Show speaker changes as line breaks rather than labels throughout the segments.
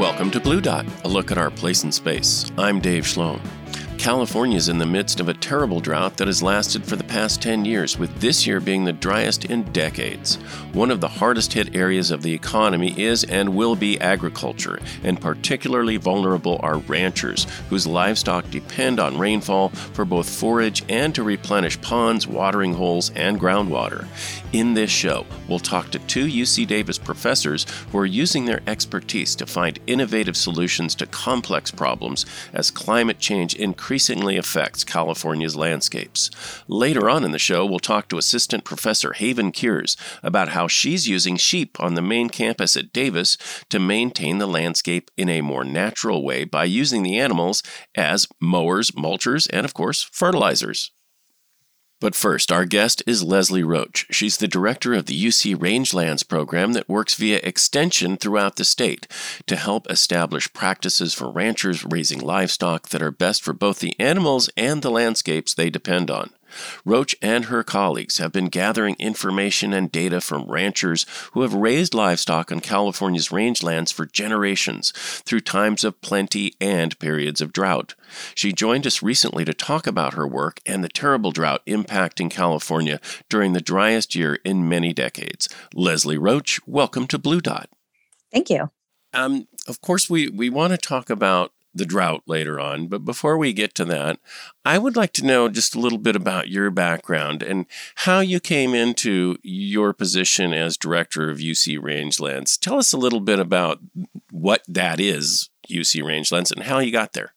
Welcome to Blue Dot, a look at our place in space. I'm Dave Schloem. California is in the midst of a terrible drought that has lasted for the past 10 years, with this year being the driest in decades. One of the hardest hit areas of the economy is and will be agriculture, and particularly vulnerable are ranchers, whose livestock depend on rainfall for both forage and to replenish ponds, watering holes, and groundwater. In this show, we'll talk to two UC Davis professors who are using their expertise to find innovative solutions to complex problems as climate change increasingly affects California's landscapes. Later on in the show, we'll talk to Assistant Professor Haven Kiers about how she's using sheep on the main campus at Davis to maintain the landscape in a more natural way by using the animals as mowers, mulchers, and of course, fertilizers. But first, our guest is Leslie Roach. She's the director of the UC Rangelands program that works via extension throughout the state to help establish practices for ranchers raising livestock that are best for both the animals and the landscapes they depend on. Roach and her colleagues have been gathering information and data from ranchers who have raised livestock on California's rangelands for generations through times of plenty and periods of drought. She joined us recently to talk about her work and the terrible drought impacting California during the driest year in many decades. Leslie Roach, welcome to Blue Dot.
Thank you.
Of course, we want to talk about the drought later on, but before we get to that, I would like to know just a little bit about your background and how you came into your position as director of UC Rangelands. Tell us a little bit about what that is, UC Rangelands, and how you got there.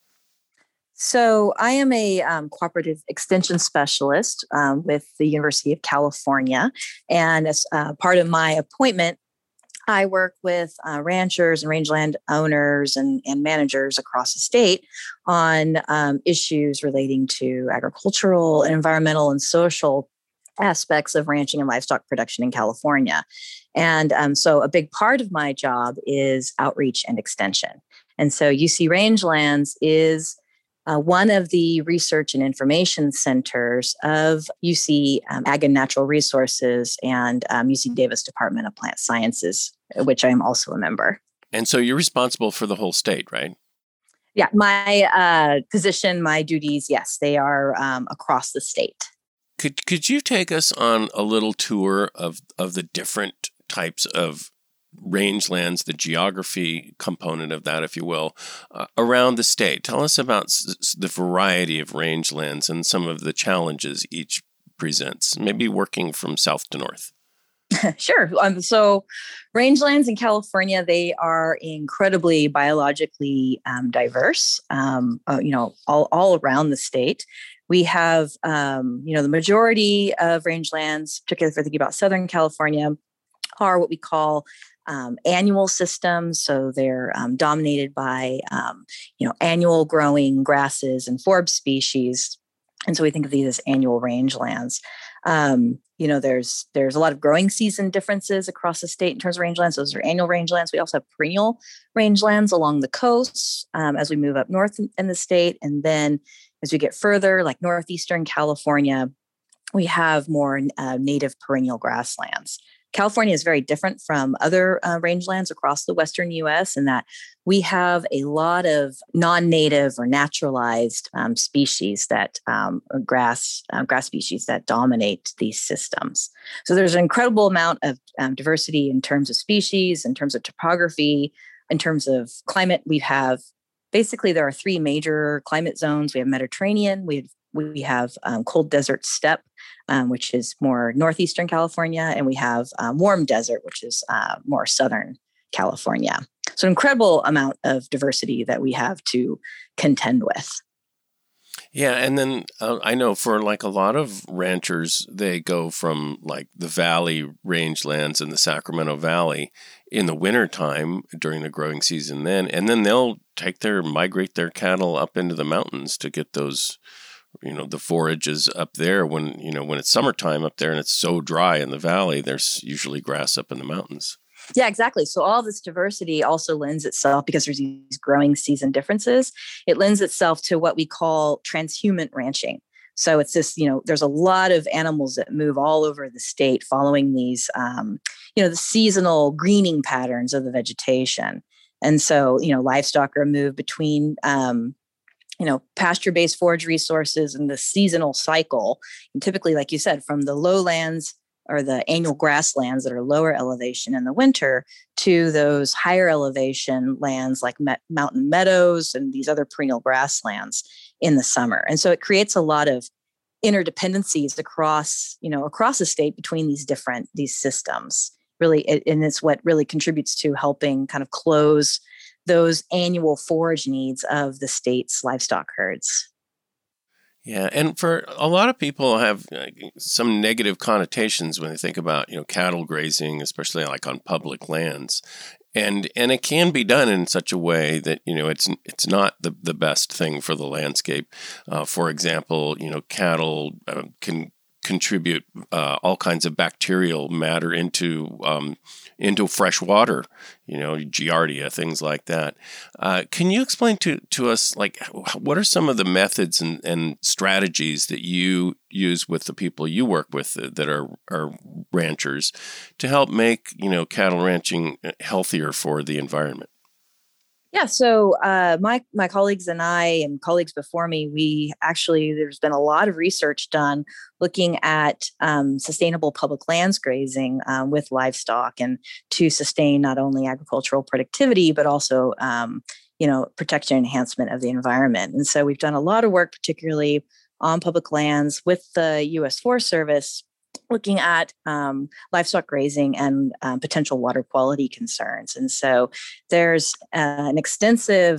So I am a cooperative extension specialist with the University of California, and as part of my appointment, I work with ranchers and rangeland owners and managers across the state on issues relating to agricultural, environmental, and social aspects of ranching and livestock production in California. And so a big part of my job is outreach and extension. And so UC Rangelands is one of the research and information centers of UC Ag and Natural Resources and UC Davis Department of Plant Sciences, which I am also a member.
And so you're responsible for the whole state, right?
Yeah, my position, my duties, yes, they are across the state.
Could you take us on a little tour of the different types of rangelands, the geography component of that, if you will, around the state? Tell us about the variety of rangelands and some of the challenges each presents, maybe working from south to north.
Sure. So rangelands in California, they are incredibly biologically diverse, all around the state. We have, the majority of rangelands, particularly if we're thinking about Southern California, are what we call annual systems. So they're dominated by, annual growing grasses and forb species. And so we think of these as annual rangelands. There's a lot of growing season differences across the state in terms of rangelands. Those are annual rangelands. We also have perennial rangelands along the coast as we move up north in the state. And then as we get further, like northeastern California, we have more native perennial grasslands. California is very different from other rangelands across the western U.S. in that we have a lot of non-native or naturalized species that grass species that dominate these systems. So there's an incredible amount of diversity in terms of species, in terms of topography, in terms of climate. We have basically there are three major climate zones. We have Mediterranean, we have cold desert steppe, which is more northeastern California, and we have warm desert, which is more southern California. So an incredible amount of diversity that we have to contend with.
Yeah, and then I know for like a lot of ranchers, they go from like the valley rangelands in the Sacramento Valley in the wintertime during the growing season then, and then they'll migrate their cattle up into the mountains to get those, the forages up there when it's summertime up there and it's so dry in the valley, there's usually grass up in the mountains.
Yeah, exactly. So all this diversity also lends itself, because there's these growing season differences, it lends itself to what we call transhumant ranching. So it's this, there's a lot of animals that move all over the state following these, the seasonal greening patterns of the vegetation. And so, livestock are moved between, pasture-based forage resources and the seasonal cycle. And typically, like you said, from the lowlands or the annual grasslands that are lower elevation in the winter to those higher elevation lands like mountain meadows and these other perennial grasslands in the summer. And so it creates a lot of interdependencies across the state between these systems. Really, and it's what really contributes to helping kind of close those annual forage needs of the state's livestock herds.
Yeah, and for a lot of people have some negative connotations when they think about, cattle grazing, especially like on public lands. And it can be done in such a way that, it's not the best thing for the landscape. For example, cattle can contribute all kinds of bacterial matter into fresh water, Giardia, things like that. Can you explain to us, like, what are some of the methods and strategies that you use with the people you work with that are ranchers to help make, cattle ranching healthier for the environment?
Yeah, so my colleagues and I and colleagues before me, there's been a lot of research done looking at sustainable public lands grazing with livestock and to sustain not only agricultural productivity, but also, protection and enhancement of the environment. And so we've done a lot of work, particularly on public lands with the U.S. Forest Service, looking at livestock grazing and potential water quality concerns. And so there's an extensive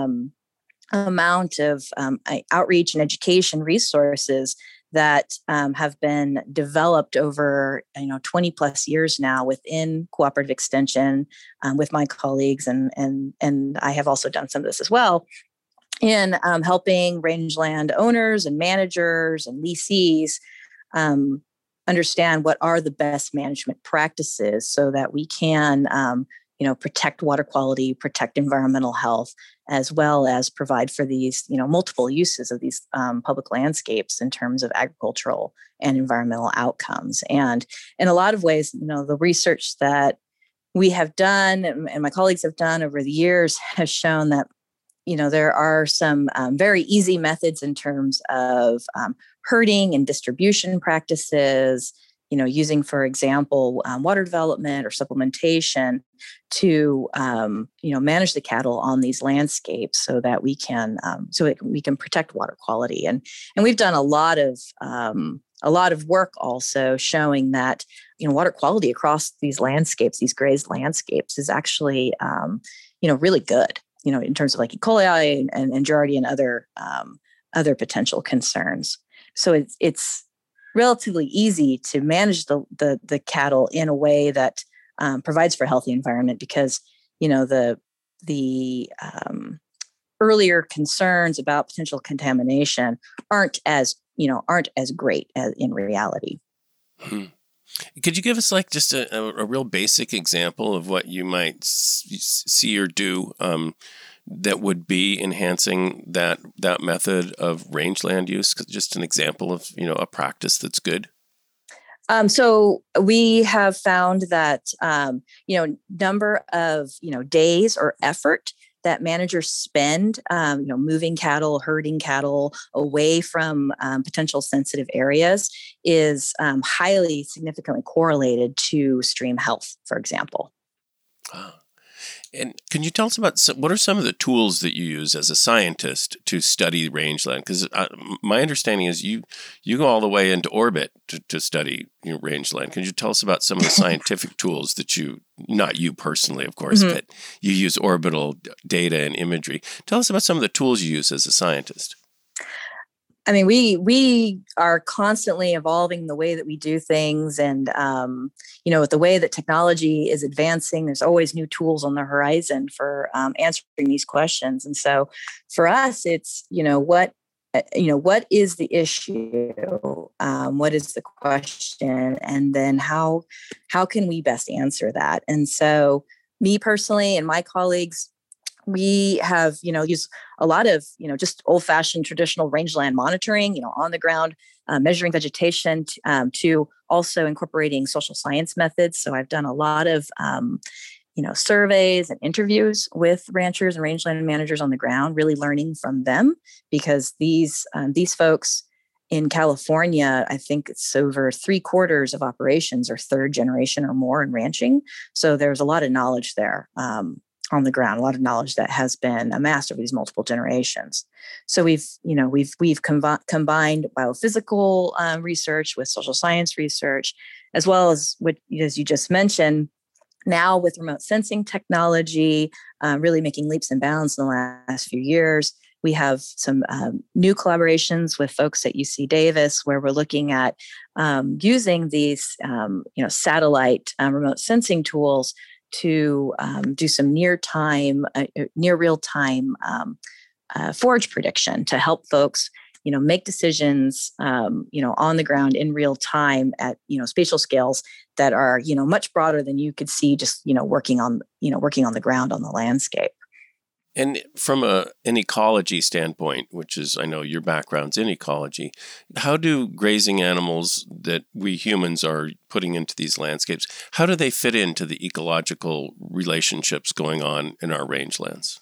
amount of outreach and education resources that have been developed over 20 plus years now within cooperative extension with my colleagues, and I have also done some of this as well in helping rangeland owners and managers and lessees understand what are the best management practices so that we can, protect water quality, protect environmental health, as well as provide for these, multiple uses of these public landscapes in terms of agricultural and environmental outcomes. And in a lot of ways, the research that we have done and my colleagues have done over the years has shown that there are some very easy methods in terms of herding and distribution practices, using, for example, water development or supplementation to, manage the cattle on these landscapes so that we can protect water quality. And we've done a lot of work also showing that, water quality across these landscapes, these grazed landscapes, is actually, really good. In terms of like E. coli and Giardia and other potential concerns. So it's relatively easy to manage the cattle in a way that provides for a healthy environment because, the earlier concerns about potential contamination aren't as great as in reality.
Hmm. Could you give us like just a real basic example of what you might see or do that would be enhancing that method of rangeland use? Just an example of, a practice that's good.
So we have found that, number of, days or effort that managers spend, moving cattle, herding cattle away from potential sensitive areas is highly significantly correlated to stream health, for example.
And can you tell us about what are some of the tools that you use as a scientist to study rangeland? Because my understanding is you go all the way into orbit to study rangeland. Can you tell us about some of the scientific tools that not you personally, of course, but you use orbital data and imagery? Tell us about some of the tools you use as a scientist.
I mean, we are constantly evolving the way that we do things, and with the way that technology is advancing, there's always new tools on the horizon for answering these questions. And so, for us, it's what is the issue, what is the question, and then how can we best answer that? And so, me personally and my colleagues, we have, used a lot of, just old-fashioned traditional rangeland monitoring, on the ground, measuring vegetation to also incorporating social science methods. So I've done a lot of surveys and interviews with ranchers and rangeland managers on the ground, really learning from them, because these folks in California, I think it's over 3/4 of operations are third generation or more in ranching. So there's a lot of knowledge there on the ground, a lot of knowledge that has been amassed over these multiple generations. So we've combined biophysical research with social science research, as well as what, as you just mentioned, now with remote sensing technology, really making leaps and bounds in the last few years. We have some new collaborations with folks at UC Davis, where we're looking at using these, satellite remote sensing tools to do some near real time forage prediction to help folks, make decisions, on the ground in real time at, spatial scales that are, much broader than you could see just, working on the ground on the landscape.
And from an ecology standpoint, which is, I know your background's in ecology, how do grazing animals that we humans are putting into these landscapes, how do they fit into the ecological relationships going on in our rangelands?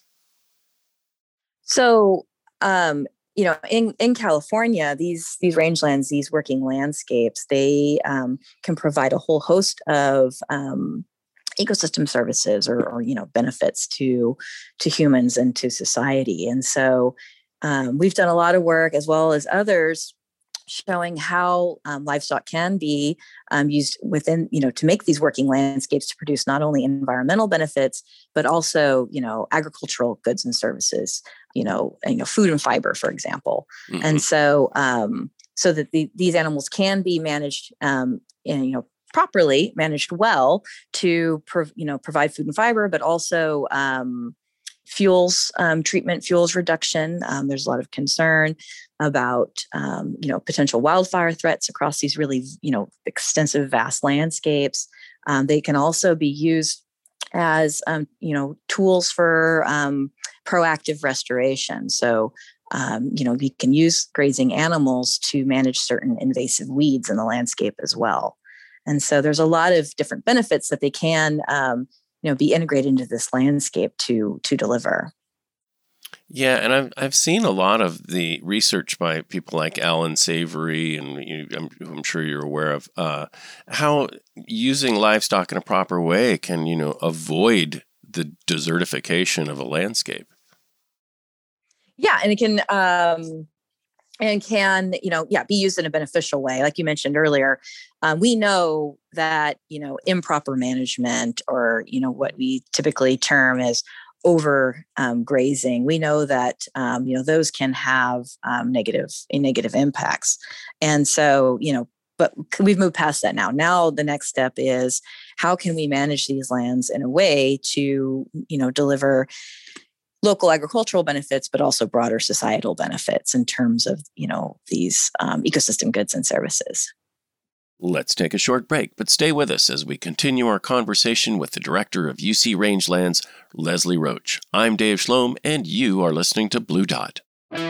So, in California, these rangelands, these working landscapes, they can provide a whole host of ecosystem services or benefits to humans and to society. And so we've done a lot of work, as well as others, showing how livestock can be used within, to make these working landscapes to produce not only environmental benefits, but also, agricultural goods and services, food and fiber, for example. Mm-hmm. And so, so that these animals can be managed, properly managed well to, provide food and fiber, but also fuels treatment, fuels reduction. There's a lot of concern about, potential wildfire threats across these really, extensive, vast landscapes. They can also be used as, tools for proactive restoration. So, we can use grazing animals to manage certain invasive weeds in the landscape as well. And so there's a lot of different benefits that they can, be integrated into this landscape to deliver.
Yeah, and I've seen a lot of the research by people like Alan Savory, and I'm sure you're aware of how using livestock in a proper way can, avoid the desertification of a landscape.
Yeah, and it can. Be used in a beneficial way. Like you mentioned earlier, we know that, improper management or, what we typically term as over grazing, we know that, those can have negative impacts. And so, but we've moved past that now. Now the next step is, how can we manage these lands in a way to, deliver local agricultural benefits, but also broader societal benefits in terms of, these ecosystem goods and services.
Let's take a short break, but stay with us as we continue our conversation with the director of UC Rangelands, Leslie Roach. I'm Dave Schlom, and you are listening to Blue Dot.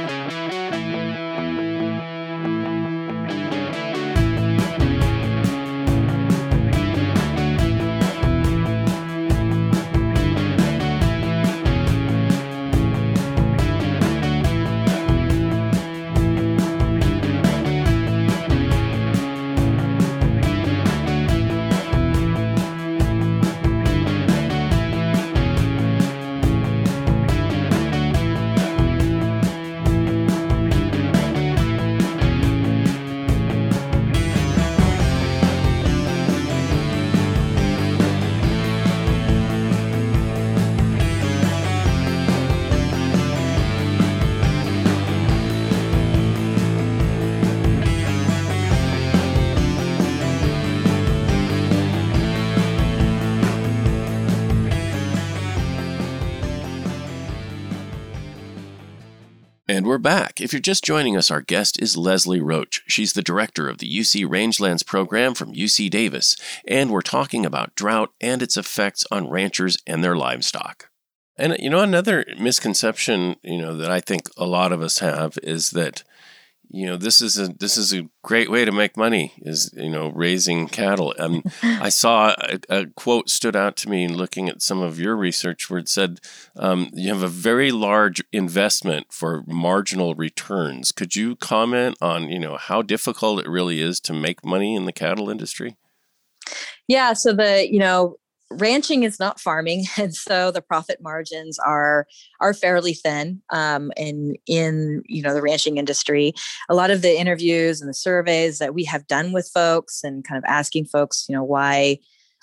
And we're back. If you're just joining us, our guest is Leslie Roach. She's the director of the UC Rangelands program from UC Davis, and we're talking about drought and its effects on ranchers and their livestock. And, another misconception, that I think a lot of us have is that, this is a great way to make money, is, raising cattle. I saw a quote stood out to me in looking at some of your research where it said you have a very large investment for marginal returns. Could you comment on, how difficult it really is to make money in the cattle industry?
Yeah. So ranching is not farming, and so the profit margins are fairly thin. In the ranching industry, a lot of the interviews and the surveys that we have done with folks, and kind of asking folks, why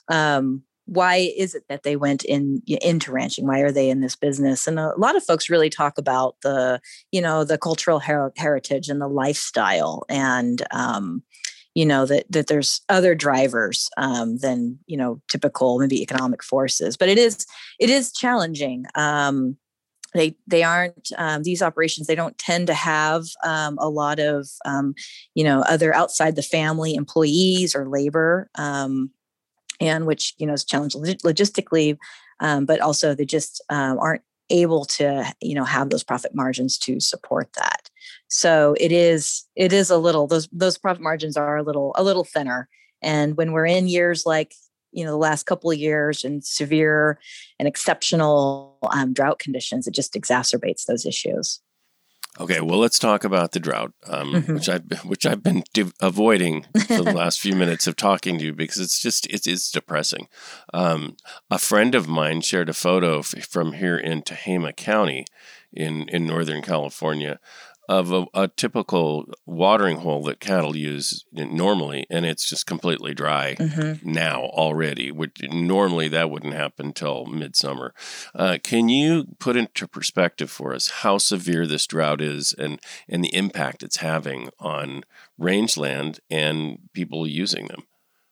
is it that they went into ranching? Why are they in this business? And a lot of folks really talk about the cultural heritage and the lifestyle, and that there's other drivers than typical maybe economic forces. But it is challenging. They aren't these operations. They don't tend to have a lot of other outside the family employees or labor, and which is challenging logistically, but also they just aren't able to have those profit margins to support that. So it is a little, those profit margins are a little thinner. And when we're in years like the last couple of years and severe and exceptional drought conditions, it just exacerbates those issues.
Okay, well, let's talk about the drought, which I've been avoiding for the last few minutes of talking to you, because it's depressing. A friend of mine shared a photo from here in Tehama County in Northern California of a typical watering hole that cattle use normally, and it's just completely dry now already, which normally that wouldn't happen till midsummer. Can you put into perspective for us how severe this drought is and the impact it's having on rangeland and people using them?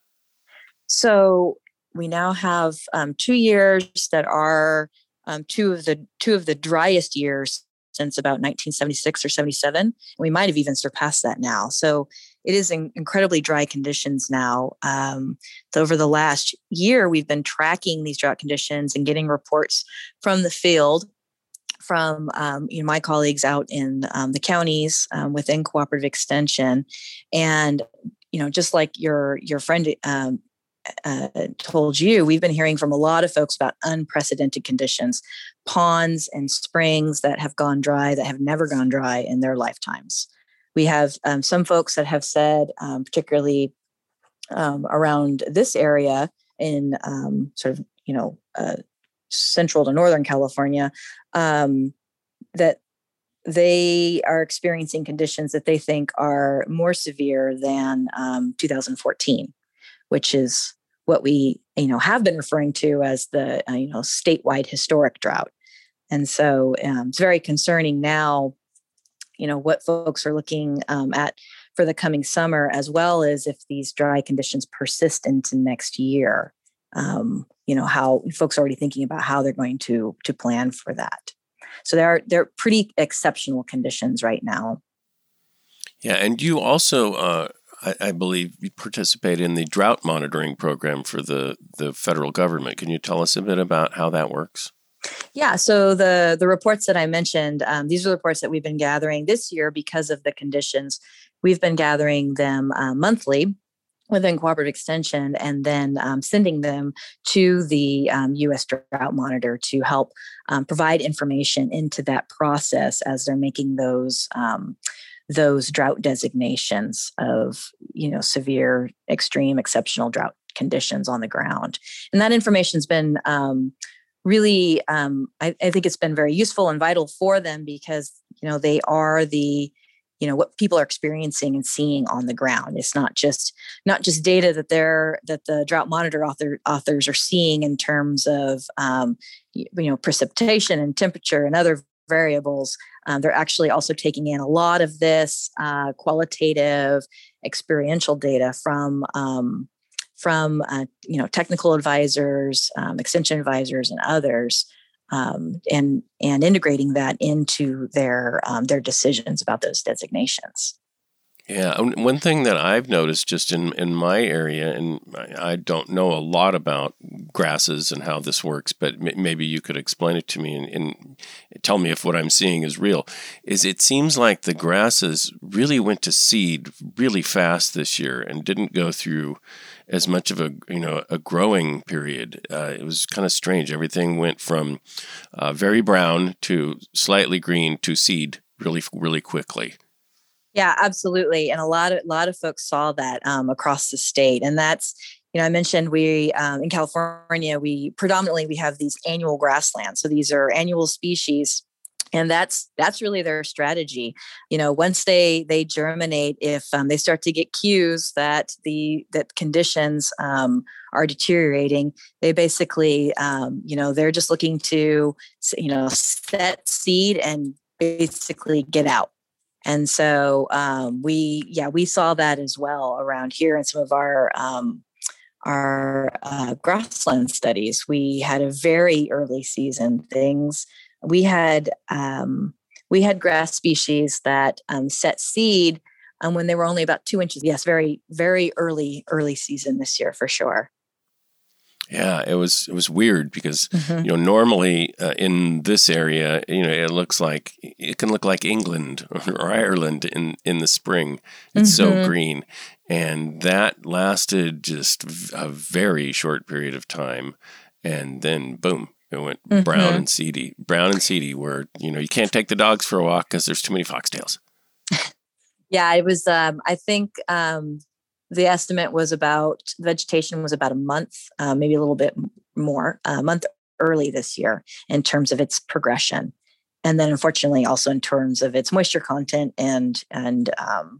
So we now have 2 years that are two of the driest years since about 1976 or 77. We might have even surpassed that now. So it is incredibly dry conditions now. So over the last year, we've been tracking these drought conditions and getting reports from the field, from my colleagues out in the counties within Cooperative Extension. And just like your friend told you, we've been hearing from a lot of folks about unprecedented conditions, ponds and springs that have gone dry, that have never gone dry in their lifetimes. We have some folks that have said, particularly around this area in central to Northern California, that they are experiencing conditions that they think are more severe than 2014, which is what we have been referring to as the statewide historic drought. And so it's very concerning now, what folks are looking at for the coming summer, as well as if these dry conditions persist into next year. How folks are already thinking about how they're going to plan for that. So they're pretty exceptional conditions right now.
Yeah, and you also, I believe, you participate in the drought monitoring program for the federal government. Can you tell us a bit about how that works?
Yeah, so the reports that I mentioned, these are the reports that we've been gathering this year because of the conditions. We've been gathering them monthly within Cooperative Extension, and then sending them to the U.S. Drought Monitor to help provide information into that process as they're making those drought designations of severe, extreme, exceptional drought conditions on the ground. And that information's been really, I think it's been very useful and vital for them, because they are the what people are experiencing and seeing on the ground. It's not just data that the Drought Monitor authors are seeing in terms of precipitation and temperature and other variables. They're actually also taking in a lot of this qualitative, experiential data from technical advisors, extension advisors, and others, and integrating that into their decisions about those designations.
Yeah, one thing that I've noticed just in my area, and I don't know a lot about grasses and how this works, but maybe you could explain it to me and tell me if what I'm seeing is real, is it seems like the grasses really went to seed really fast this year and didn't go through as much of a growing period. It was kind of strange. Everything went from very brown to slightly green to seed really, really quickly.
Yeah, absolutely. And a lot of folks saw that across the state. And that's, I mentioned we in California, we have these annual grasslands. So these are annual species. And that's really their strategy. Once they germinate, if they start to get cues that conditions are deteriorating, they basically, they're just looking to, set seed and basically get out. And so we saw that as well around here in some of our grassland studies. We had a very early season things. We had grass species that set seed when they were only about 2 inches. Yes, very very early season this year for sure.
Yeah, it was weird because
Mm-hmm.
normally in this area it can look like England or Ireland in the spring. It's so
Mm-hmm.
green, and that lasted just a very short period of time, and then boom, it went brown
Mm-hmm.
and seedy. Brown and seedy, where you can't take the dogs for a walk because there's too many foxtails.
Yeah, it was. I think the estimate was about vegetation was about a month, maybe a little bit more, a month early this year in terms of its progression, and then unfortunately also in terms of its moisture content and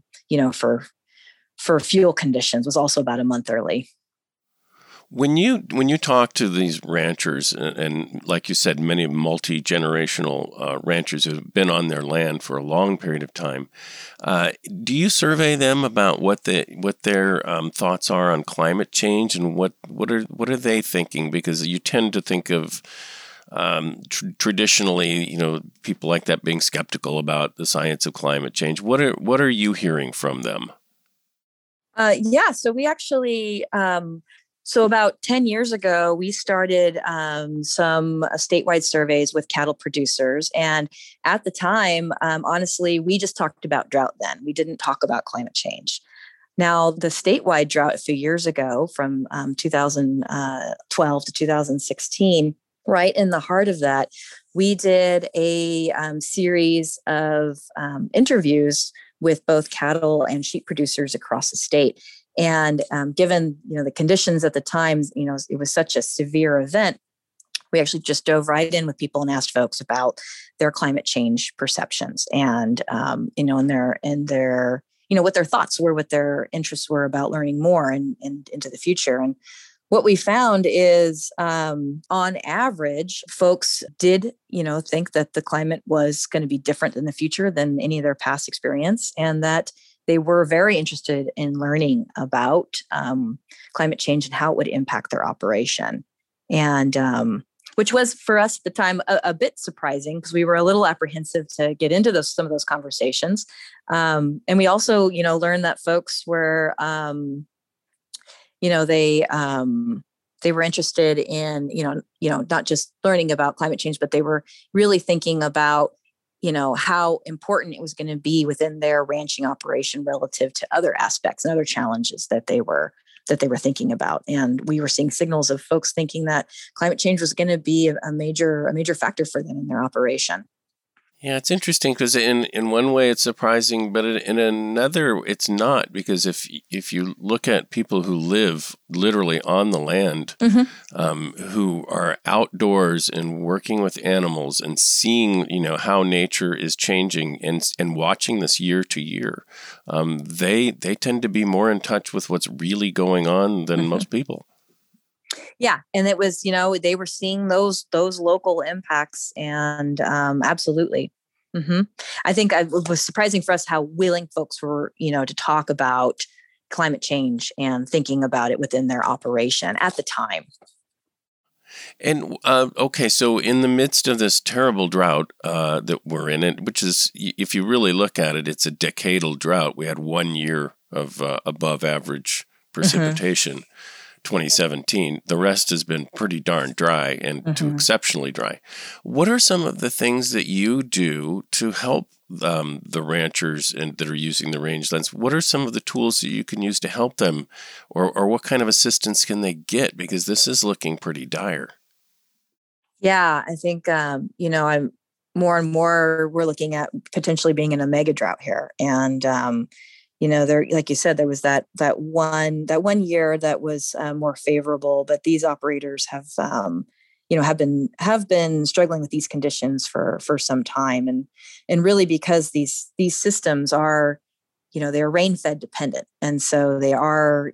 for fuel conditions was also about a month early.
When you talk to these ranchers, and like you said, many multi-generational ranchers who have been on their land for a long period of time, do you survey them about what their thoughts are on climate change, and what are they thinking? Because you tend to think of traditionally, people like that being skeptical about the science of climate change. What are you hearing from them?
Yeah, so we actually, so about 10 years ago, we started some statewide surveys with cattle producers. And at the time, honestly, we just talked about drought then. We didn't talk about climate change. Now, the statewide drought a few years ago from 2012 to 2016, right in the heart of that, we did a series of interviews with both cattle and sheep producers across the state. And given the conditions at the time, it was such a severe event. We actually just dove right in with people and asked folks about their climate change perceptions and and their what their thoughts were, what their interests were about learning more and into the future. And what we found is, on average, folks did, think that the climate was going to be different in the future than any of their past experience, and that they were very interested in learning about climate change and how it would impact their operation. And which was for us at the time a bit surprising because we were a little apprehensive to get into some of those conversations. And we also, learned that folks were, they were interested in, not just learning about climate change, but they were really thinking about, how important it was going to be within their ranching operation relative to other aspects and other challenges that they were thinking about. And we were seeing signals of folks thinking that climate change was going to be a major factor for them in their operation.
Yeah, it's interesting because in one way it's surprising, but in another it's not, because if you look at people who live literally on the land, who are outdoors and working with animals and seeing how nature is changing and watching this year to year, they tend to be more in touch with what's really going on than most people.
Yeah. And it was, they were seeing those local impacts and absolutely. Mm-hmm. I think it was surprising for us how willing folks were, to talk about climate change and thinking about it within their operation at the time.
And okay, so in the midst of this terrible drought that we're in, it, which is, if you really look at it, it's a decadal drought. We had 1 year of above average precipitation, 2017. The rest has been pretty darn dry and to exceptionally dry. What are some of the things that you do to help the ranchers that are using the rangelands? What are some of the tools that you can use to help them, or what kind of assistance can they get? Because this is looking pretty dire.
Yeah, I think, I'm more and more, we're looking at potentially being in a mega drought here. And, there, like you said, there was that one year that was more favorable, but these operators have been struggling with these conditions for some time. And really because these systems are, they're rain fed dependent. And so they are,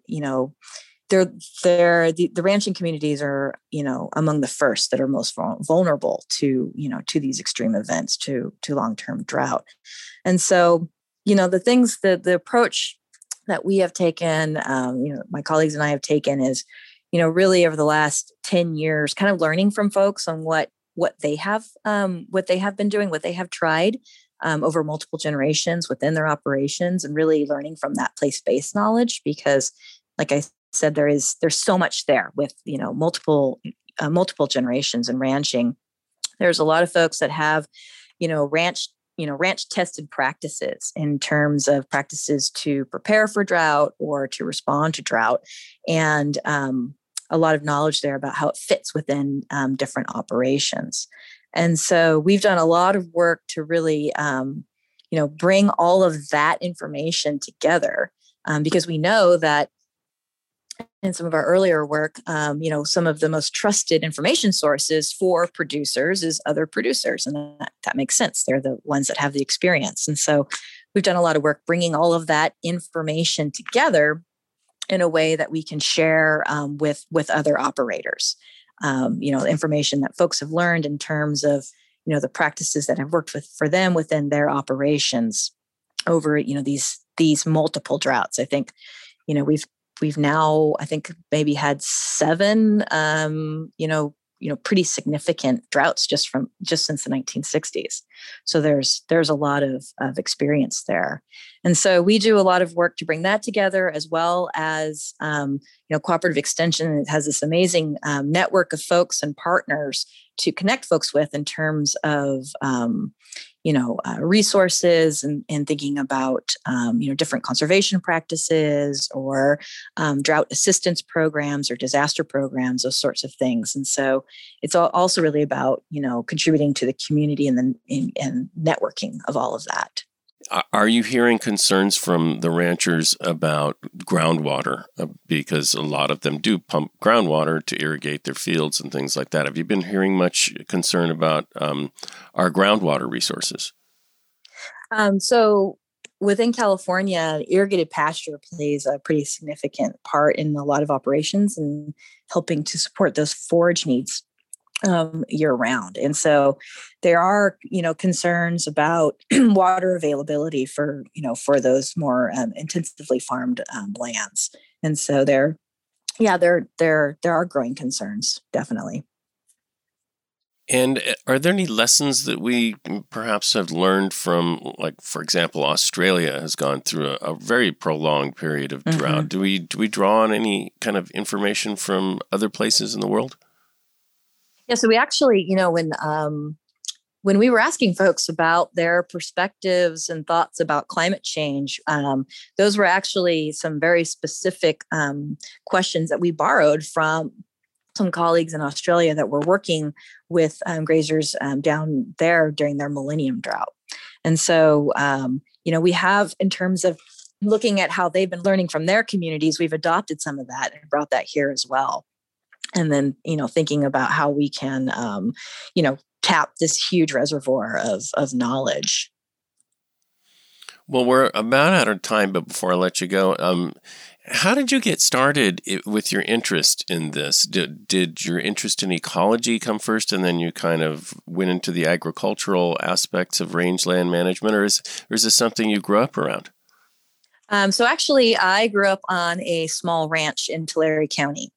the ranching communities are, among the first that are most vulnerable to these extreme events, to long-term drought. And so, the approach that we have taken, my colleagues and I have taken is, really over the last 10 years, kind of learning from folks on what they have been doing, what they have tried over multiple generations within their operations, and really learning from that place-based knowledge, because like I said, there's so much there with, multiple generations in ranching. There's a lot of folks that have, ranch tested practices in terms of practices to prepare for drought or to respond to drought. And a lot of knowledge there about how it fits within different operations. And so we've done a lot of work to really, bring all of that information together, because we know that in some of our earlier work, some of the most trusted information sources for producers is other producers. And that makes sense. They're the ones that have the experience. And so we've done a lot of work bringing all of that information together in a way that we can share with other operators. Information that folks have learned in terms of, the practices that have worked for them within their operations over, these multiple droughts. I think, we've now, I think, maybe had 7, pretty significant droughts just since the 1960s. So there's a lot of experience there. And so we do a lot of work to bring that together, as well as, Cooperative Extension. It has this amazing network of folks and partners to connect folks with in terms of, resources and thinking about, different conservation practices or drought assistance programs or disaster programs, those sorts of things. And so it's also really about, contributing to the community and networking of all of that.
Are you hearing concerns from the ranchers about groundwater? Because a lot of them do pump groundwater to irrigate their fields and things like that. Have you been hearing much concern about our groundwater resources?
So within California, irrigated pasture plays a pretty significant part in a lot of operations and helping to support those forage needs year round. And so there are, concerns about water availability for those more intensively farmed lands. And so there are growing concerns, definitely.
And are there any lessons that we perhaps have learned from, like, for example, Australia has gone through a very prolonged period of drought. Do we draw on any kind of information from other places in the world?
Yeah, so we actually, when we were asking folks about their perspectives and thoughts about climate change, those were actually some very specific questions that we borrowed from some colleagues in Australia that were working with grazers down there during their millennium drought. And so, we have, in terms of looking at how they've been learning from their communities, we've adopted some of that and brought that here as well. And then, thinking about how we can, tap this huge reservoir of knowledge.
Well, we're about out of time, but before I let you go, how did you get started with your interest in this? Did your interest in ecology come first, and then you kind of went into the agricultural aspects of rangeland management, or is this something you grew up around?
So actually, I grew up on a small ranch in Tulare County.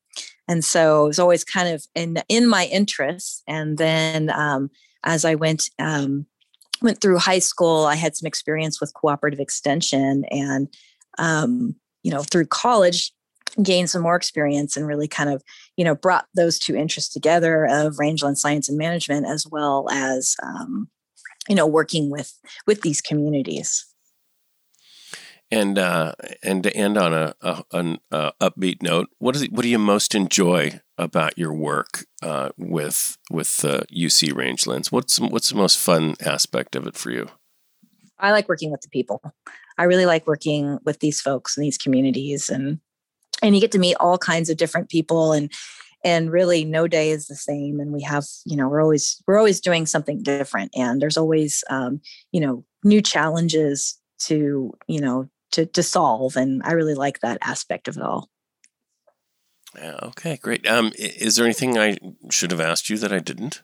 And so it was always kind of in my interests. And then as I went through high school, I had some experience with cooperative extension, and through college, gained some more experience and really kind of, brought those two interests together of rangeland science and management, as well as, working with these communities.
And to end on an upbeat note, what do you most enjoy about your work with UC Rangelands? What's the most fun aspect of it for you?
I like working with the people. I really like working with these folks and these communities, and you get to meet all kinds of different people, and really no day is the same. And we have, we're always doing something different, and there's always, new challenges to solve. And I really like that aspect of it all.
Yeah, okay, great. Is there anything I should have asked you that I didn't?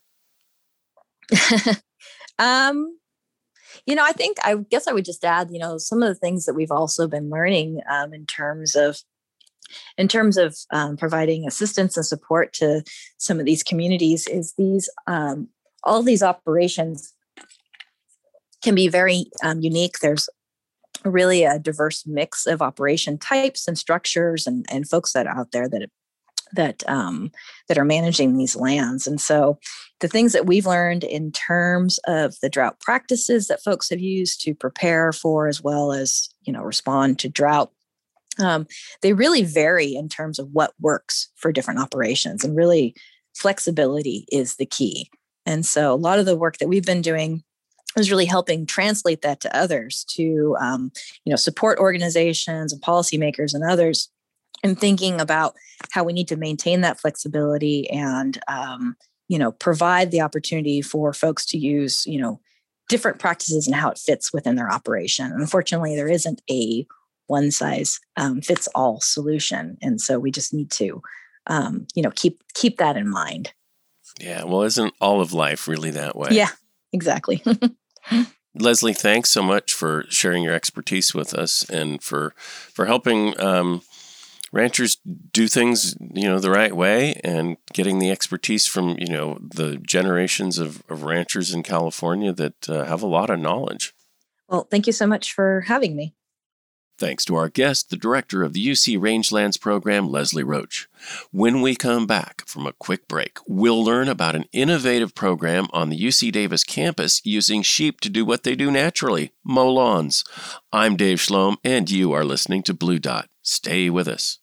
I guess I would just add, some of the things that we've also been learning in terms of providing assistance and support to some of these communities is these all these operations can be very unique. There's really a diverse mix of operation types and structures and folks that are out there that are managing these lands. And so the things that we've learned in terms of the drought practices that folks have used to prepare for, as well as, respond to drought, they really vary in terms of what works for different operations, and really flexibility is the key. And so a lot of the work that we've been doing is really helping translate that to others, to support organizations and policymakers and others in thinking about how we need to maintain that flexibility and provide the opportunity for folks to use different practices and how it fits within their operation. Unfortunately, there isn't a one size fits all solution, and so we just need to keep that in mind.
Yeah, well, isn't all of life really that way?
Yeah, exactly.
Leslie, thanks so much for sharing your expertise with us and for helping ranchers do things, the right way, and getting the expertise from, the generations of ranchers in California that have a lot of knowledge.
Well, thank you so much for having me.
Thanks to our guest, the director of the UC Rangelands program, Leslie Roach. When we come back from a quick break, we'll learn about an innovative program on the UC Davis campus using sheep to do what they do naturally, mow lawns. I'm Dave Schlom, and you are listening to Blue Dot. Stay with us.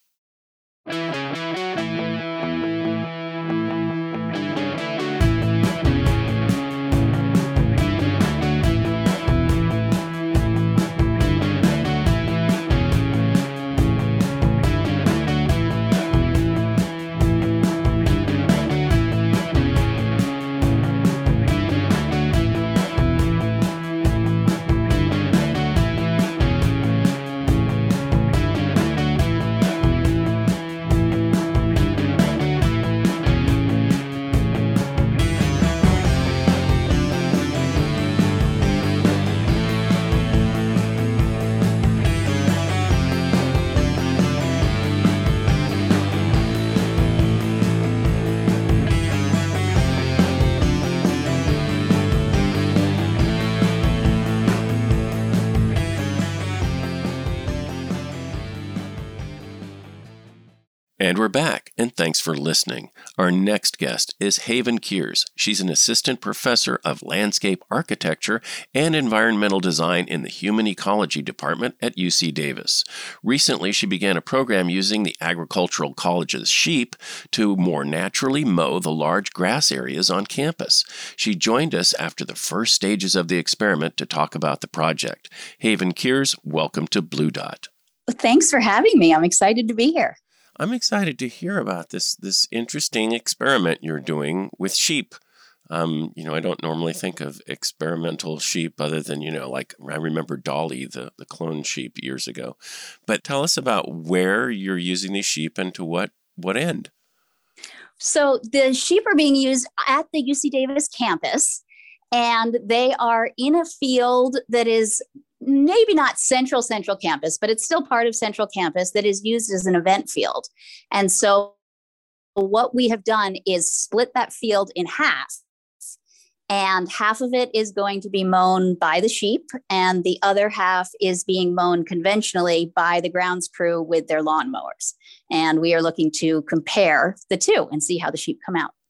And we're back, and thanks for listening. Our next guest is Haven Kears. She's an assistant professor of landscape architecture and environmental design in the Human Ecology Department at UC Davis. Recently, she began a program using the agricultural college's sheep to more naturally mow the large grass areas on campus. She joined us after the first stages of the experiment to talk about the project. Haven Kears, welcome to Blue Dot.
Well, thanks for having me. I'm excited to be here.
I'm excited to hear about this interesting experiment you're doing with sheep. I don't normally think of experimental sheep other than, like I remember Dolly, the clone sheep years ago. But tell us about where you're using these sheep and to what end.
So the sheep are being used at the UC Davis campus, and they are in a field that is maybe not central campus, but it's still part of central campus that is used as an event field. And so what we have done is split that field in half. And half of it is going to be mown by the sheep, and the other half is being mown conventionally by the grounds crew with their lawnmowers. And we are looking to compare the two and see how the sheep come out.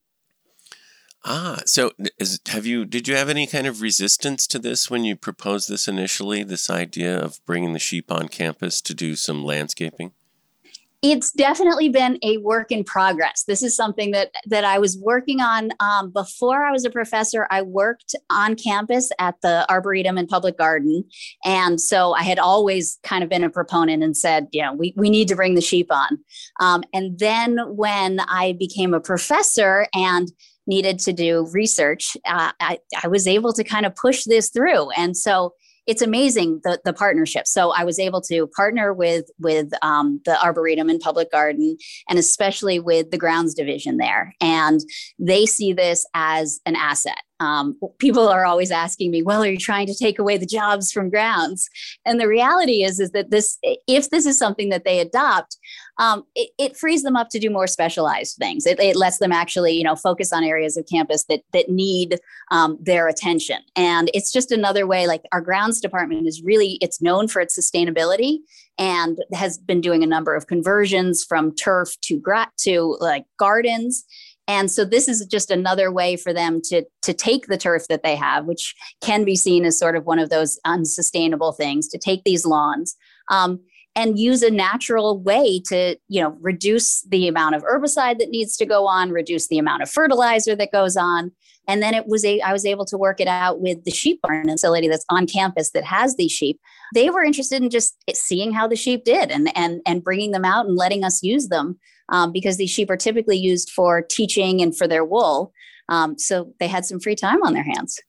So did you have any kind of resistance to this when you proposed this initially, this idea of bringing the sheep on campus to do some landscaping?
It's definitely been a work in progress. This is something that I was working on before I was a professor. I worked on campus at the Arboretum and Public Garden. And so I had always kind of been a proponent and said, we need to bring the sheep on. And then when I became a professor and needed to do research, I was able to kind of push this through. And so it's amazing, the partnership. So I was able to partner with the Arboretum and Public Garden, and especially with the grounds division there. And they see this as an asset. People are always asking me, well, are you trying to take away the jobs from grounds? And the reality is that if this is something that they adopt, it frees them up to do more specialized things. It lets them actually, focus on areas of campus that need their attention. And it's just another way. Like, our grounds department it's known for its sustainability and has been doing a number of conversions from turf to gardens. And so this is just another way for them to take the turf that they have, which can be seen as sort of one of those unsustainable things, to take these lawns and use a natural way to, reduce the amount of herbicide that needs to go on, reduce the amount of fertilizer that goes on. And then I was able to work it out with the sheep barn facility that's on campus that has these sheep. They were interested in just seeing how the sheep did and bringing them out and letting us use them. Because these sheep are typically used for teaching and for their wool. So they had some free time on their hands.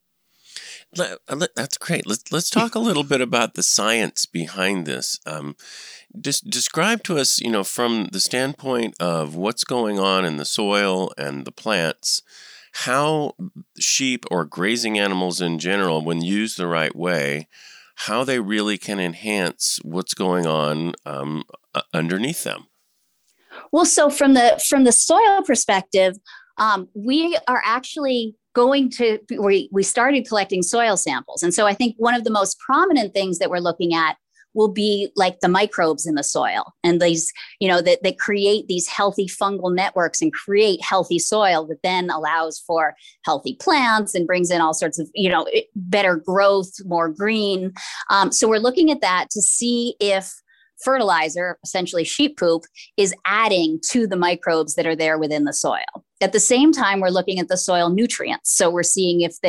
That's great. Let's talk a little bit about the science behind this. Just describe to us, from the standpoint of what's going on in the soil and the plants, how sheep or grazing animals in general, when used the right way, how they really can enhance what's going on underneath them.
Well, so from the soil perspective, we are actually we started collecting soil samples. And so I think one of the most prominent things that we're looking at will be like the microbes in the soil, and these, that create these healthy fungal networks and create healthy soil that then allows for healthy plants and brings in all sorts of, better growth, more green. So we're looking at that to see if fertilizer, essentially sheep poop, is adding to the microbes that are there within the soil. At the same time, we're looking at the soil nutrients. So we're seeing if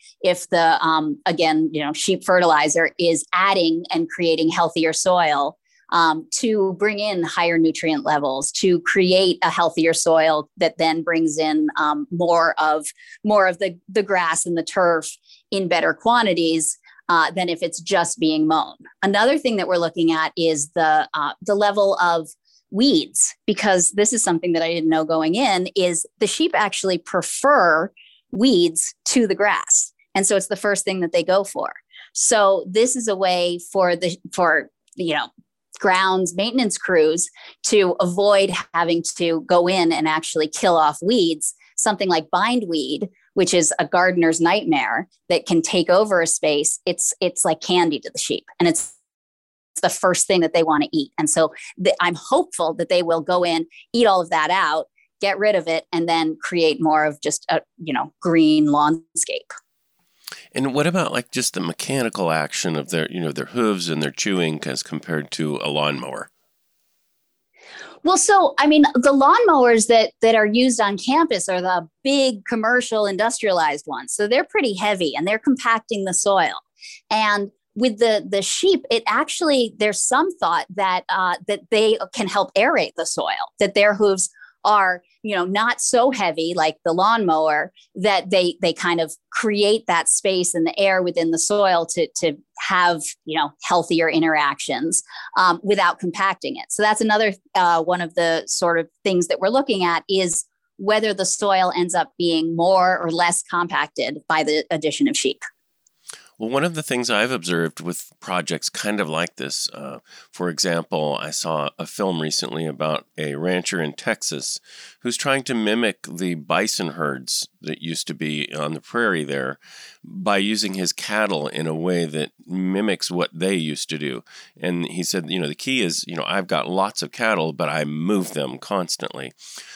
sheep fertilizer is adding and creating healthier soil to bring in higher nutrient levels, to create a healthier soil that then brings in more of the grass and the turf in better quantities. Than if it's just being mown. Another thing that we're looking at is the level of weeds, because this is something that I didn't know going in, is the sheep actually prefer weeds to the grass. And so it's the first thing that they go for. So this is a way for grounds maintenance crews to avoid having to go in and actually kill off weeds, something like bindweed, which is a gardener's nightmare that can take over a space. It's like candy to the sheep, and it's the first thing that they want to eat. And so I'm hopeful that they will go in, eat all of that out, get rid of it, and then create more of just a green landscape.
And what about just the mechanical action of their hooves and their chewing as compared to a lawnmower?
Well, so, the lawnmowers that are used on campus are the big commercial industrialized ones. So they're pretty heavy and they're compacting the soil. And with the sheep, it actually, there's some thought that they can help aerate the soil, that their hooves are, not so heavy like the lawnmower, that they kind of create that space in the air within the soil to have, healthier interactions without compacting it. So that's another one of the sort of things that we're looking at, is whether the soil ends up being more or less compacted by the addition of sheep.
Well, one of the things I've observed with projects kind of like this, for example, I saw a film recently about a rancher in Texas who's trying to mimic the bison herds that used to be on the prairie there by using his cattle in a way that mimics what they used to do. And he said, the key is, I've got lots of cattle, but I move them constantly.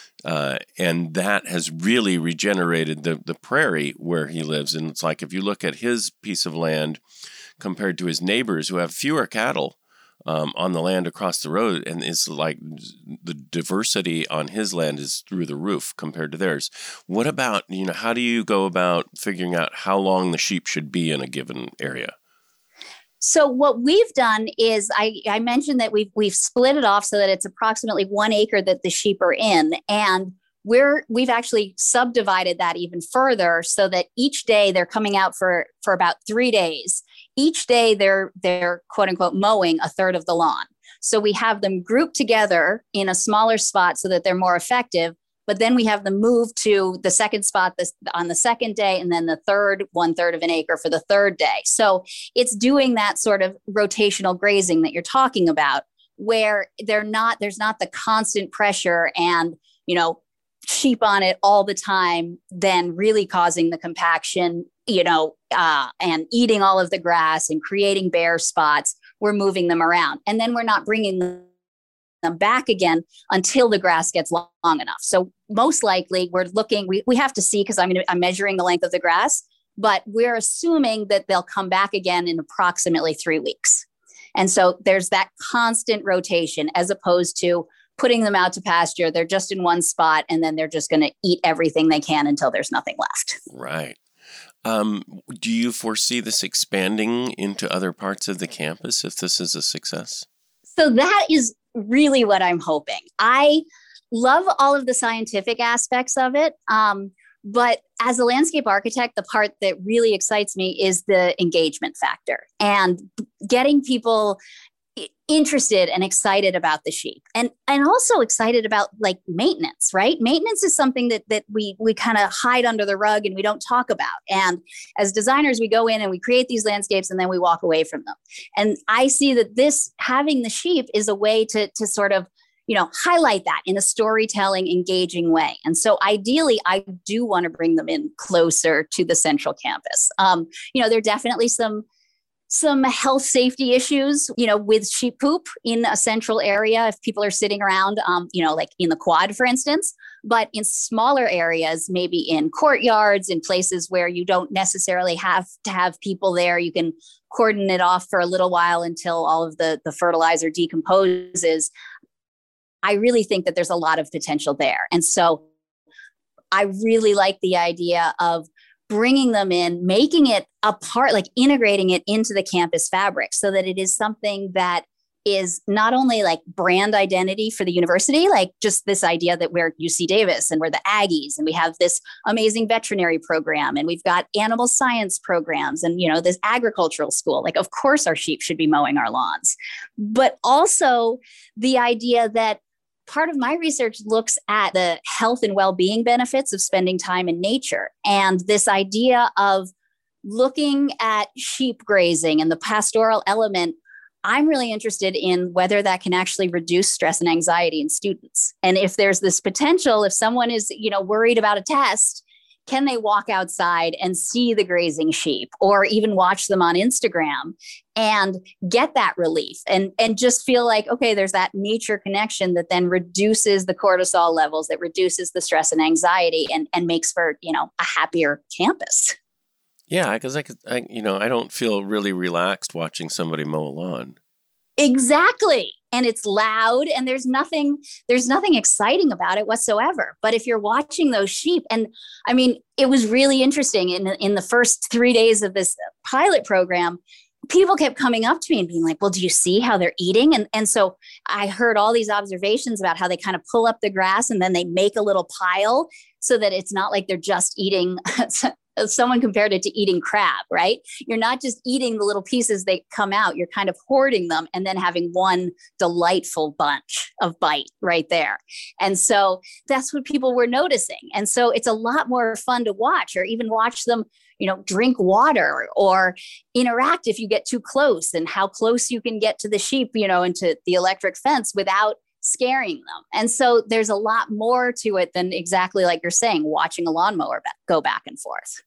And that has really regenerated the prairie where he lives. And it's like if you look at his piece of land compared to his neighbors who have fewer cattle on the land across the road, and it's like the diversity on his land is through the roof compared to theirs. What about, how do you go about figuring out how long the sheep should be in a given area?
So what we've done is I mentioned that we've split it off so that it's approximately 1 acre that the sheep are in. And we've actually subdivided that even further so that each day they're coming out for about 3 days. Each day they're quote unquote mowing a third of the lawn. So we have them grouped together in a smaller spot so that they're more effective. But then we have them move to the second spot on the second day, and then the third, 1/3 of an acre for the third day. So it's doing that sort of rotational grazing that you're talking about, where there's not the constant pressure and, sheep on it all the time, then really causing the compaction, and eating all of the grass and creating bare spots. We're moving them around, and then we're not bringing them back again until the grass gets long enough. So most likely we're looking, we have to see, because I'm measuring the length of the grass, but we're assuming that they'll come back again in approximately 3 weeks. And so there's that constant rotation as opposed to putting them out to pasture. They're just in one spot and then they're just going to eat everything they can until there's nothing left.
Right. Do you foresee this expanding into other parts of the campus if this is a success?
So that is really what I'm hoping. I love all of the scientific aspects of it. But as a landscape architect, the part that really excites me is the engagement factor and getting people interested and excited about the sheep, and also excited about like maintenance, right? Maintenance is something that we kind of hide under the rug and we don't talk about. And as designers, we go in and we create these landscapes and then we walk away from them. And I see that having the sheep is a way to sort of, highlight that in a storytelling, engaging way. And so ideally, I do want to bring them in closer to the central campus. There are definitely some health safety issues, with sheep poop in a central area if people are sitting around, like in the quad, for instance. But in smaller areas, maybe in courtyards, in places where you don't necessarily have to have people there, you can cordon it off for a little while until all of the fertilizer decomposes. I really think that there's a lot of potential there. And so I really like the idea of bringing them in, making it a part, like integrating it into the campus fabric so that it is something that is not only like brand identity for the university, like just this idea that we're UC Davis and we're the Aggies and we have this amazing veterinary program and we've got animal science programs and, this agricultural school. Like, of course, our sheep should be mowing our lawns, but also the idea that part of my research looks at the health and well-being benefits of spending time in nature. And this idea of looking at sheep grazing and the pastoral element, I'm really interested in whether that can actually reduce stress and anxiety in students. And if there's this potential, if someone is, worried about a test, can they walk outside and see the grazing sheep or even watch them on Instagram and get that relief and just feel like, okay, there's that nature connection that then reduces the cortisol levels, that reduces the stress and anxiety and makes for, a happier campus.
Yeah, because I don't feel really relaxed watching somebody mow a lawn.
Exactly. And it's loud and there's nothing exciting about it whatsoever. But if you're watching those sheep, and I mean, it was really interesting in the first 3 days of this pilot program, people kept coming up to me and being like, well, do you see how they're eating? And so I heard all these observations about how they kind of pull up the grass and then they make a little pile so that it's not like they're just eating someone compared it to eating crab, right? You're not just eating the little pieces that come out, you're kind of hoarding them and then having one delightful bunch of bite right there. And so that's what people were noticing. And so it's a lot more fun to watch, or even watch them, drink water or interact if you get too close, and how close you can get to the sheep, into the electric fence without scaring them. And so there's a lot more to it than exactly like you're saying, watching a lawnmower go back and forth.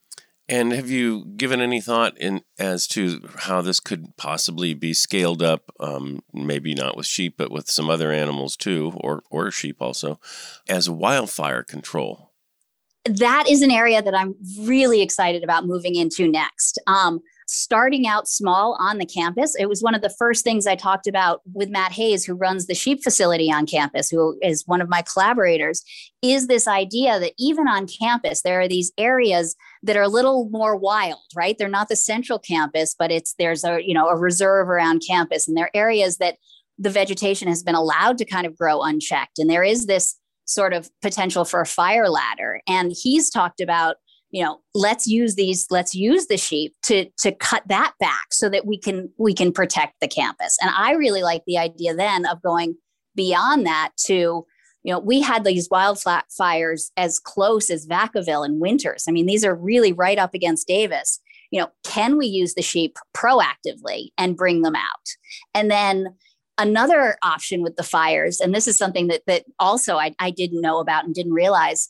And have you given any thought as to how this could possibly be scaled up, maybe not with sheep, but with some other animals too, or sheep also, as wildfire control?
That is an area that I'm really excited about moving into next. Starting out small on the campus, it was one of the first things I talked about with Matt Hayes, who runs the sheep facility on campus, who is one of my collaborators, is this idea that even on campus, there are these areas that are a little more wild, right? They're not the central campus, but there's a reserve around campus, and there are areas that the vegetation has been allowed to kind of grow unchecked. And there is this sort of potential for a fire ladder. And he's talked about, let's use the sheep to cut that back so that we can protect the campus. And I really like the idea then of going beyond that to, we had these wildfires as close as Vacaville and Winters. I mean, these are really right up against Davis. Can we use the sheep proactively and bring them out? And then another option with the fires, and this is something that also I didn't know about and didn't realize,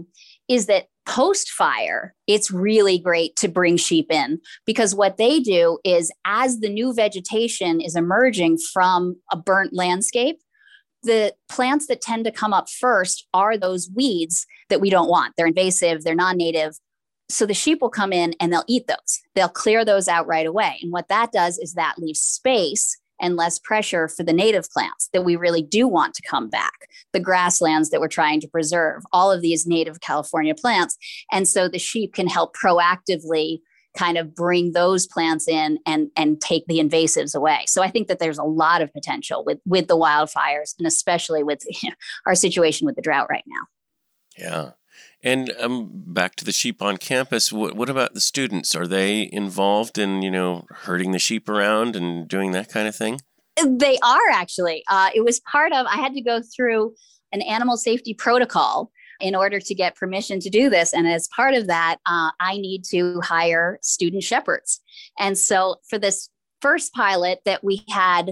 is that post-fire, it's really great to bring sheep in, because what they do is, as the new vegetation is emerging from a burnt landscape, the plants that tend to come up first are those weeds that we don't want. They're invasive, they're non-native. So the sheep will come in and they'll eat those. They'll clear those out right away. And what that does is that leaves space and less pressure for the native plants that we really do want to come back, the grasslands that we're trying to preserve, all of these native California plants. And so the sheep can help proactively kind of bring those plants in and take the invasives away. So I think that there's a lot of potential with the wildfires, and especially with our situation with the drought right now.
Yeah. And back to the sheep on campus, what about the students? Are they involved in, herding the sheep around and doing that kind of thing?
They are actually. It was part of, I had to go through an animal safety protocol in order to get permission to do this. And as part of that, I need to hire student shepherds. And so for this first pilot that we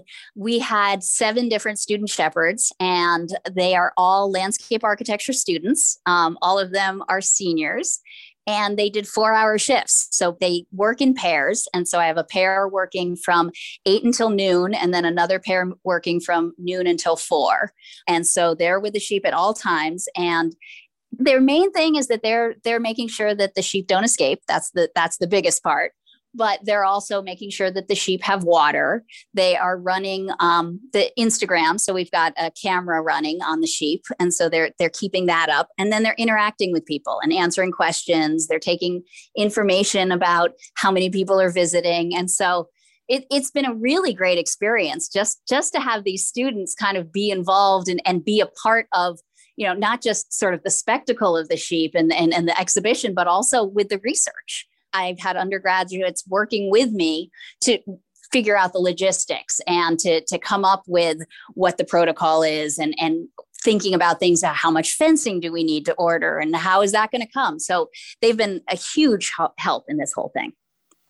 had 7 different student shepherds, and they are all landscape architecture students. All of them are seniors, and they did 4-hour shifts. So they work in pairs. And so I have a pair working from 8 until noon, and then another pair working from noon until 4. And so they're with the sheep at all times. And their main thing is that they're making sure that the sheep don't escape. That's the biggest part. But they're also making sure that the sheep have water. They are running the Instagram. So we've got a camera running on the sheep. And so they're keeping that up. And then they're interacting with people and answering questions. They're taking information about how many people are visiting. And so it's been a really great experience just to have these students kind of be involved and be a part of, not just sort of the spectacle of the sheep and the exhibition, but also with the research. I've had undergraduates working with me to figure out the logistics and to come up with what the protocol is and thinking about things, how much fencing do we need to order and how is that going to come? So they've been a huge help in this whole thing.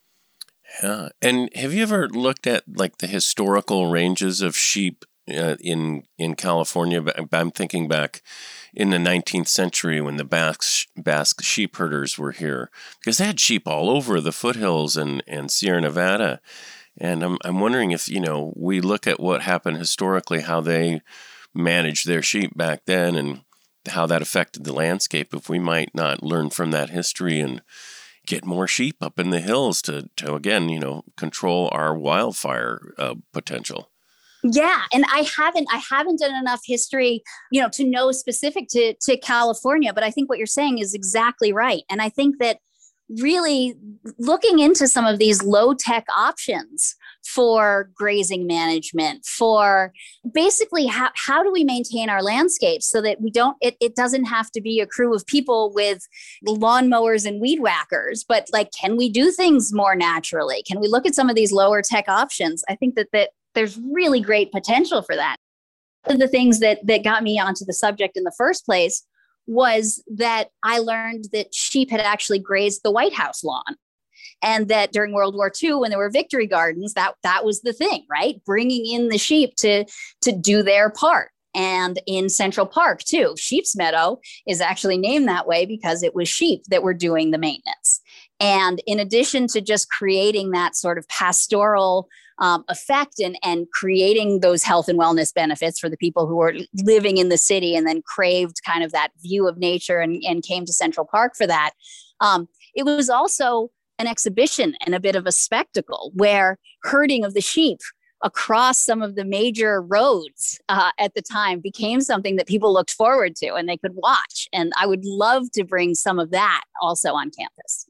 Yeah. And have you ever looked at like the historical ranges of sheep in California? I'm thinking back in the 19th century when the Basque sheep herders were here, because they had sheep all over the foothills and Sierra Nevada. And I'm wondering if, we look at what happened historically, how they managed their sheep back then and how that affected the landscape, if we might not learn from that history and get more sheep up in the hills to again, control our wildfire potential.
Yeah. And I haven't done enough history, to know specific to California, but I think what you're saying is exactly right. And I think that really looking into some of these low-tech options for grazing management, for basically how do we maintain our landscapes so that we don't, it doesn't have to be a crew of people with lawnmowers and weed whackers, but like, can we do things more naturally? Can we look at some of these lower tech options? I think that there's really great potential for that. One of the things that got me onto the subject in the first place was that I learned that sheep had actually grazed the White House lawn. And that during World War II, when there were victory gardens, that was the thing, right? Bringing in the sheep to do their part. And in Central Park, too, Sheep's Meadow is actually named that way because it was sheep that were doing the maintenance. And in addition to just creating that sort of pastoral effect and creating those health and wellness benefits for the people who are living in the city and then craved kind of that view of nature and came to Central Park for that, it was also an exhibition and a bit of a spectacle where herding of the sheep across some of the major roads at the time became something that people looked forward to and they could watch. And I would love to bring some of that also on campus.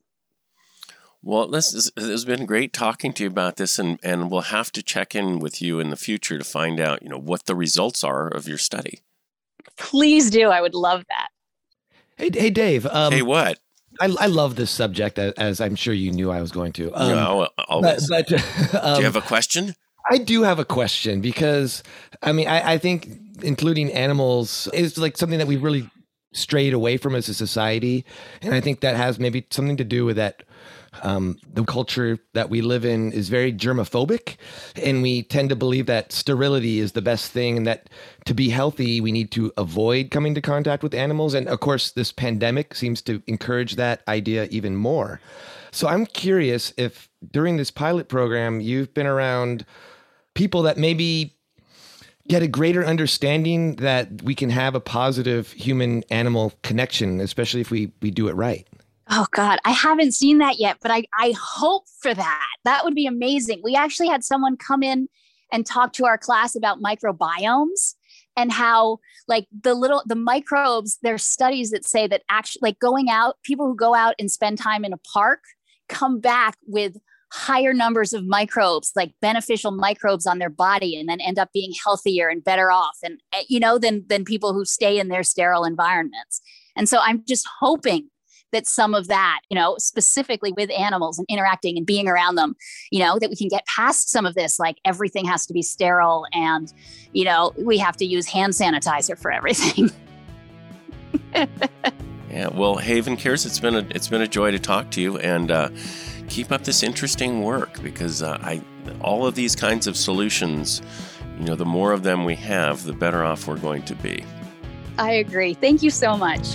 Well, this has been great talking to you about this, and we'll have to check in with you in the future to find out, what the results are of your study.
Please do. I would love that.
Hey, Dave.
Hey, what?
I love this subject, as I'm sure you knew I was going to.
Always.
But
do you have a question?
I do have a question because, I think including animals is like something that we've really strayed away from as a society. And I think that has maybe something to do with that. The culture that we live in is very germophobic, and we tend to believe that sterility is the best thing and that to be healthy, we need to avoid coming to contact with animals. And of course, this pandemic seems to encourage that idea even more. So I'm curious if during this pilot program, you've been around people that maybe get a greater understanding that we can have a positive human-animal connection, especially if we do it right.
Oh, God, I haven't seen that yet, but I hope for that. That would be amazing. We actually had someone come in and talk to our class about microbiomes and how like the microbes, there's studies that say that actually like people who go out and spend time in a park come back with higher numbers of microbes, like beneficial microbes on their body, and then end up being healthier and better off and, than people who stay in their sterile environments. And so I'm just hoping that some of that, specifically with animals and interacting and being around them, that we can get past some of this, like everything has to be sterile and, we have to use hand sanitizer for everything.
Yeah, well, Haven Cares, it's been a joy to talk to you, and keep up this interesting work because all of these kinds of solutions, the more of them we have, the better off we're going to be.
I agree. Thank you so much.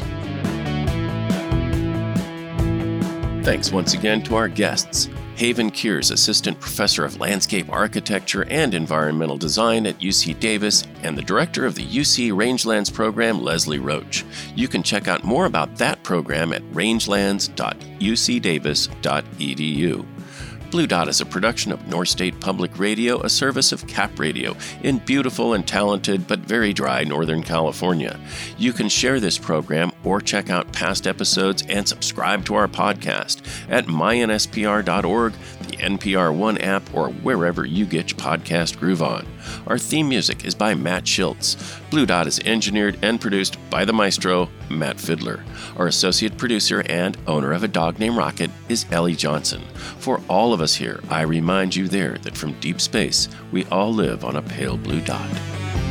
Thanks once again to our guests, Haven Kears, Assistant Professor of Landscape Architecture and Environmental Design at UC Davis, and the Director of the UC Rangelands Program, Leslie Roach. You can check out more about that program at rangelands.ucdavis.edu. Blue Dot is a production of North State Public Radio, a service of Cap Radio in beautiful and talented but very dry Northern California. You can share this program or check out past episodes and subscribe to our podcast at mynspr.org, the NPR One app, or wherever you get your podcast groove on. Our theme music is by Matt Schiltz. Blue Dot is engineered and produced by the maestro, Matt Fiddler. Our associate producer and owner of a dog named Rocket is Ellie Johnson. For all of us here, I remind you there that from deep space, we all live on a pale blue dot.